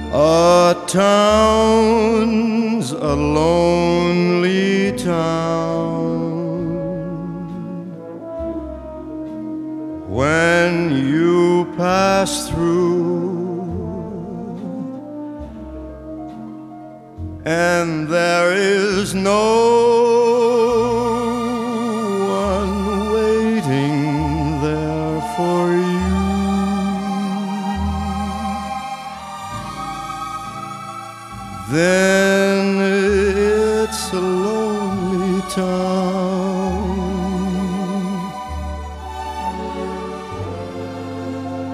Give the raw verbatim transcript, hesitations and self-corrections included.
A town's a lonely town when you pass through, and there is no one waiting there for you. Then it's a lonely town.